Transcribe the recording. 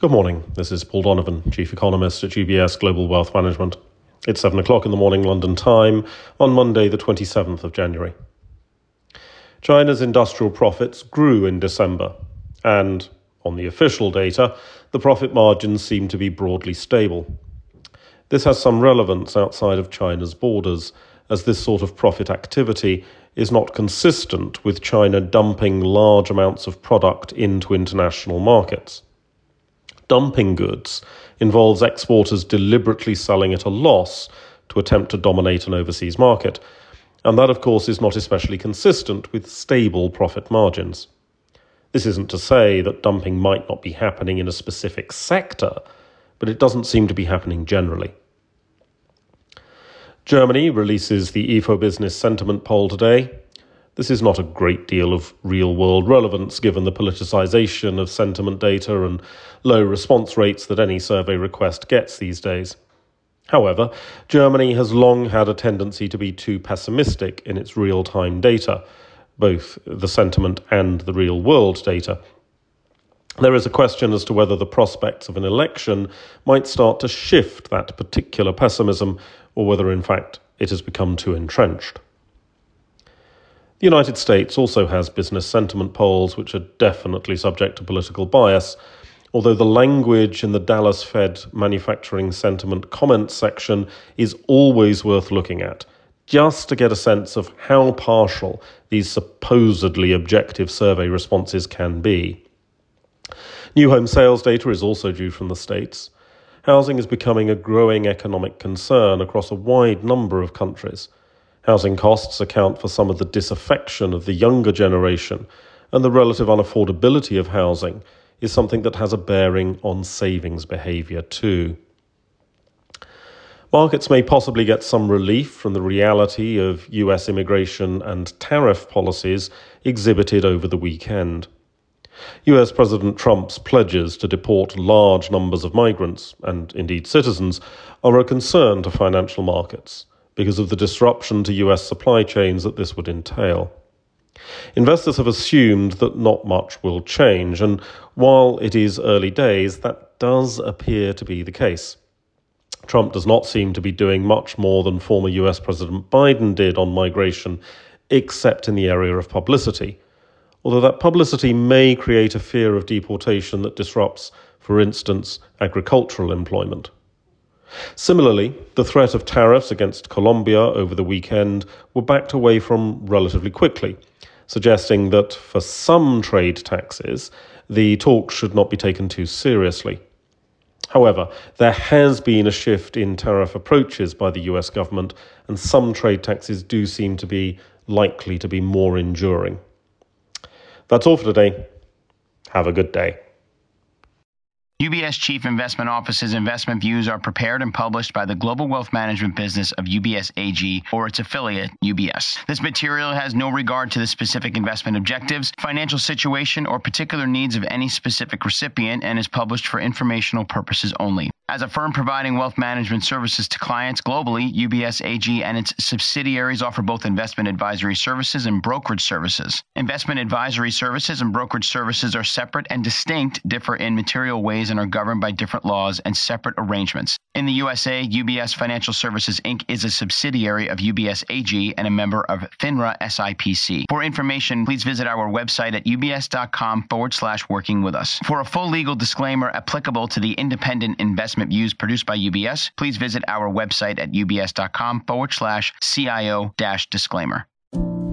Good morning. This is Paul Donovan, Chief Economist at UBS Global Wealth Management. It's 7 o'clock in the morning London time on Monday, the 27th of January. China's industrial profits grew in December, and on the official data, the profit margins seem to be broadly stable. This has some relevance outside of China's borders, as this sort of profit activity is not consistent with China dumping large amounts of product into international markets. Dumping goods involves exporters deliberately selling at a loss to attempt to dominate an overseas market, and that, of course, is not especially consistent with stable profit margins. This isn't to say that dumping might not be happening in a specific sector, but it doesn't seem to be happening generally. Germany releases the Ifo Business Sentiment Poll today. This is not a great deal of real-world relevance given the politicization of sentiment data and low response rates that any survey request gets these days. However, Germany has long had a tendency to be too pessimistic in its real-time data, both the sentiment and the real-world data. There is a question as to whether the prospects of an election might start to shift that particular pessimism, or whether, in fact, it has become too entrenched. The United States also has business sentiment polls, which are definitely subject to political bias, although the language in the Dallas Fed manufacturing sentiment comments section is always worth looking at, just to get a sense of how partial these supposedly objective survey responses can be. New home sales data is also due from the States. Housing is becoming a growing economic concern across a wide number of countries. Housing costs account for some of the disaffection of the younger generation, and the relative unaffordability of housing is something that has a bearing on savings behaviour too. Markets may possibly get some relief from the reality of US immigration and tariff policies exhibited over the weekend. US President Trump's pledges to deport large numbers of migrants, and indeed citizens, are a concern to financial markets because of the disruption to US supply chains that this would entail. Investors have assumed that not much will change, and while it is early days, that does appear to be the case. Trump does not seem to be doing much more than former US President Biden did on migration, except in the area of publicity, although that publicity may create a fear of deportation that disrupts, for instance, agricultural employment. Similarly, the threat of tariffs against Colombia over the weekend were backed away from relatively quickly, suggesting that for some trade taxes, the talks should not be taken too seriously. However, there has been a shift in tariff approaches by the US government, and some trade taxes do seem to be likely to be more enduring. That's all for today. Have a good day. UBS Chief Investment Office's investment views are prepared and published by the global wealth management business of UBS AG or its affiliate, UBS. This material has no regard to the specific investment objectives, financial situation, or particular needs of any specific recipient and is published for informational purposes only. As a firm providing wealth management services to clients globally, UBS AG and its subsidiaries offer both investment advisory services and brokerage services. Investment advisory services and brokerage services are separate and distinct, differ in material ways, and are governed by different laws and separate arrangements. In the USA, UBS Financial Services Inc. is a subsidiary of UBS AG and a member of FINRA SIPC. For information, please visit our website at ubs.com/working with us. For a full legal disclaimer applicable to the independent investment views produced by UBS, please visit our website at ubs.com/CIO-disclaimer.